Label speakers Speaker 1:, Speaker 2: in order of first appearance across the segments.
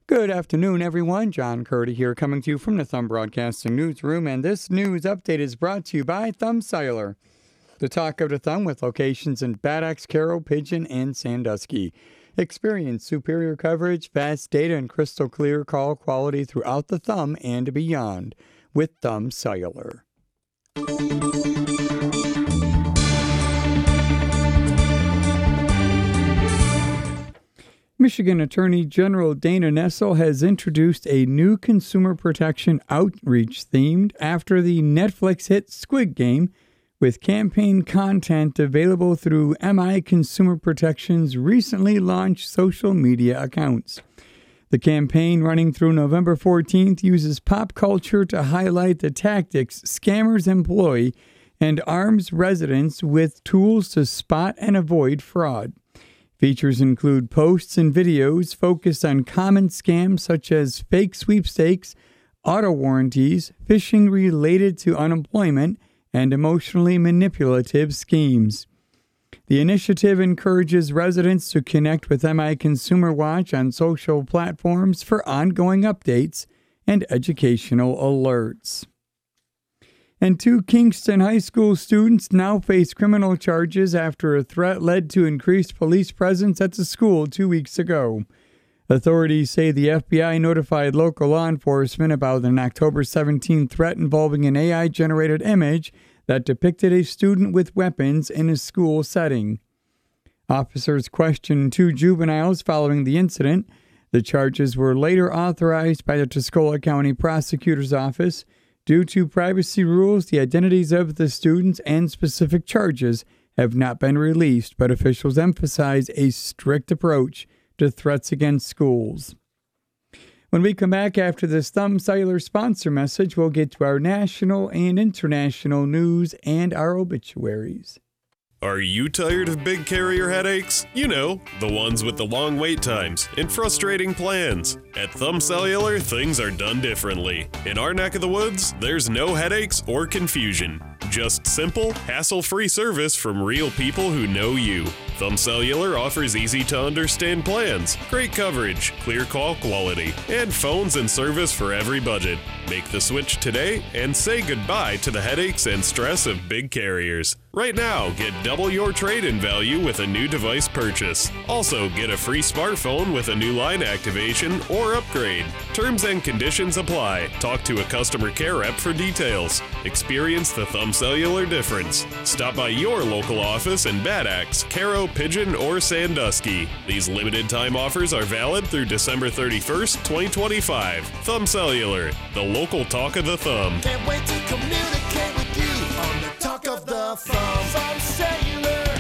Speaker 1: Good afternoon, everyone. John Curdy here, coming to you from the Thumb Broadcasting Newsroom, and this news update is brought to you by Thumb Cellular, the talk of the Thumb, with locations in Bad Axe, Carroll, Pigeon, and Sandusky. Experience superior coverage, fast data, and crystal clear call quality throughout the Thumb and beyond with Thumb Cellular. Michigan Attorney General Dana Nessel has introduced a new consumer protection outreach themed after the Netflix hit Squid Game, with campaign content available through MI Consumer Protection's recently launched social media accounts. The campaign, running through November 14th, uses pop culture to highlight the tactics scammers employ and arms residents with tools to spot and avoid fraud. Features include posts and videos focused on common scams such as fake sweepstakes, auto warranties, phishing related to unemployment, and emotionally manipulative schemes. The initiative encourages residents to connect with MI Consumer Watch on social platforms for ongoing updates and educational alerts. And 2 Kingston High School students now face criminal charges after a threat led to increased police presence at the school 2 weeks ago. Authorities say the FBI notified local law enforcement about an October 17 threat involving an AI-generated image that depicted a student with weapons in a school setting. Officers questioned 2 juveniles following the incident. The charges were later authorized by the Tuscola County Prosecutor's Office. Due to privacy rules, the identities of the students and specific charges have not been released, but officials emphasize a strict approach to threats against schools. When we come back after this Thumb Cellular sponsor message, we'll get to our national and international news and our obituaries.
Speaker 2: Are you tired of big carrier headaches? You know, the ones with the long wait times and frustrating plans. At Thumb Cellular, things are done differently. In our neck of the woods, there's no headaches or confusion. Just simple, hassle-free service from real people who know you. Thumb Cellular offers easy-to-understand plans, great coverage, clear call quality, and phones and service for every budget. Make the switch today and say goodbye to the headaches and stress of big carriers. Right now, get double your trade-in value with a new device purchase. Also, get a free smartphone with a new line activation or upgrade. Terms and conditions apply. Talk to a customer care rep for details. Experience the Thumb Cellular difference. Stop by your local office in Bad Axe, Carroll, Pigeon, or Sandusky. These limited time offers are valid through December 31st, 2025. Thumb Cellular, the local talk of the Thumb.
Speaker 3: Can't wait to communicate with you on the talk of the Thumb. Thumb Cellular.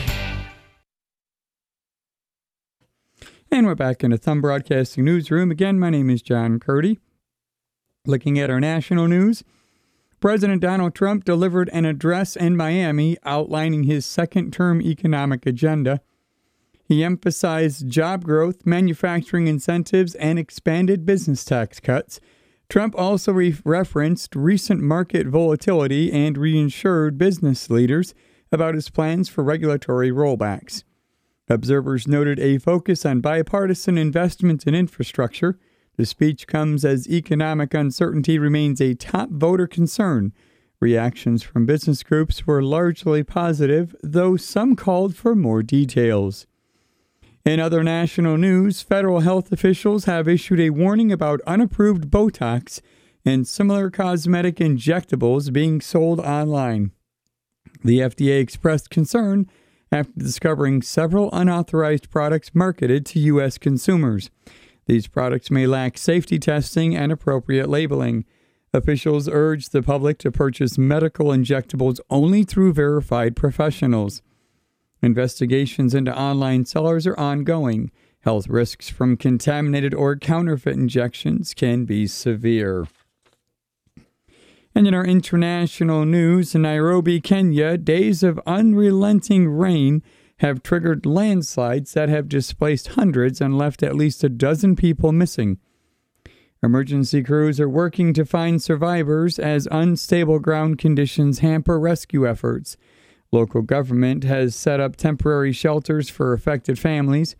Speaker 1: And we're back in the Thumb Broadcasting Newsroom. Again, my name is John Curdy. Looking at our national news, President Donald Trump delivered an address in Miami outlining his second-term economic agenda. He emphasized job growth, manufacturing incentives, and expanded business tax cuts. Trump also referenced recent market volatility and reassured business leaders about his plans for regulatory rollbacks. Observers noted a focus on bipartisan investment in infrastructure. The speech comes as economic uncertainty remains a top voter concern. Reactions from business groups were largely positive, though some called for more details. In other national news, federal health officials have issued a warning about unapproved Botox and similar cosmetic injectables being sold online. The FDA expressed concern after discovering several unauthorized products marketed to U.S. consumers. These products may lack safety testing and appropriate labeling. Officials urged the public to purchase medical injectables only through verified professionals. Investigations into online sellers are ongoing. Health risks from contaminated or counterfeit injections can be severe. And in our international news, in Nairobi, Kenya, days of unrelenting rain have triggered landslides that have displaced hundreds and left at least a dozen people missing. Emergency crews are working to find survivors as unstable ground conditions hamper rescue efforts. Local government has set up temporary shelters for affected families.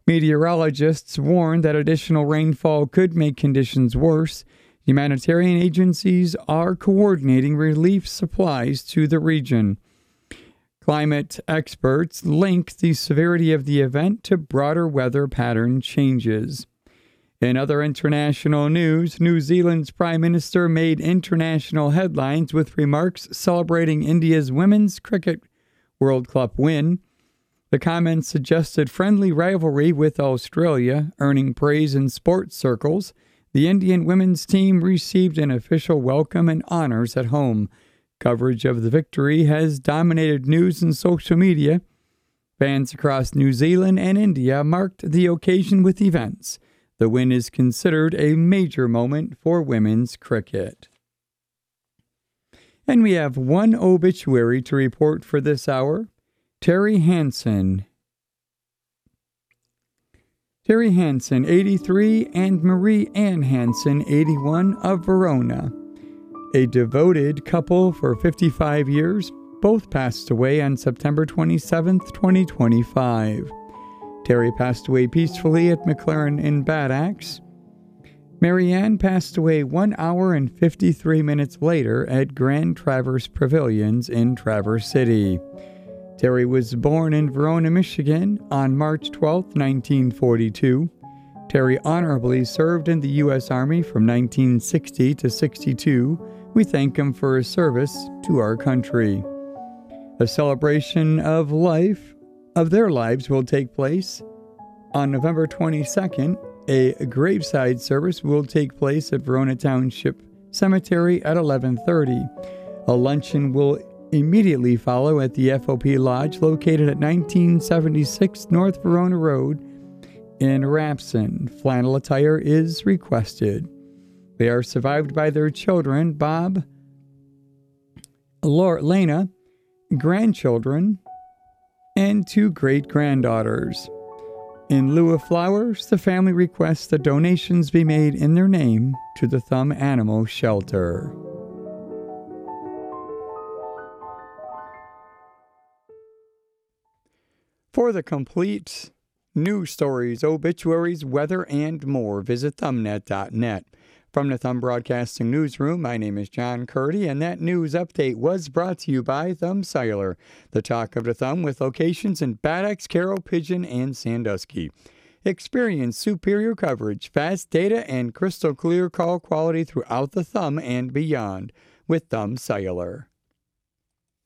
Speaker 1: Meteorologists warn that additional rainfall could make conditions worse. Humanitarian agencies are coordinating relief supplies to the region. Climate experts link the severity of the event to broader weather pattern changes. In other international news, New Zealand's Prime Minister made international headlines with remarks celebrating India's Women's Cricket World Cup win. The comments suggested friendly rivalry with Australia, earning praise in sports circles. The Indian women's team received an official welcome and honors at home. Coverage of the victory has dominated news and social media. Fans across New Zealand and India marked the occasion with events. The win is considered a major moment for women's cricket. And we have one obituary to report for this hour. Terry Hansen, 83, and Marie Ann Hansen, 81, of Verona. A devoted couple for 55 years, both passed away on September 27, 2025. Terry passed away peacefully at McLaren in Bad Axe. Mary Ann passed away 1 hour and 53 minutes later at Grand Traverse Pavilions in Traverse City. Terry was born in Verona, Michigan on March 12, 1942. Terry honorably served in the U.S. Army from 1960 to 62. We thank him for his service to our country. A celebration of their lives will take place on November 22nd. A graveside service will take place at Verona Township Cemetery at 11:30. A luncheon will immediately follow at the FOP Lodge located at 1976 North Verona Road in Rapson. Flannel attire is requested. They are survived by their children, Bob, Lena, grandchildren, and 2 great-granddaughters. In lieu of flowers, the family requests that donations be made in their name to the Thumb Animal Shelter. For the complete news stories, obituaries, weather, and more, visit thumbnet.net. From the Thumb Broadcasting Newsroom, my name is John Curdy, and that news update was brought to you by Thumb Cellular, the talk of the Thumb, with locations in Bad Axe, Carroll, Pigeon, and Sandusky. Experience superior coverage, fast data, and crystal clear call quality throughout the Thumb and beyond with Thumb Cellular.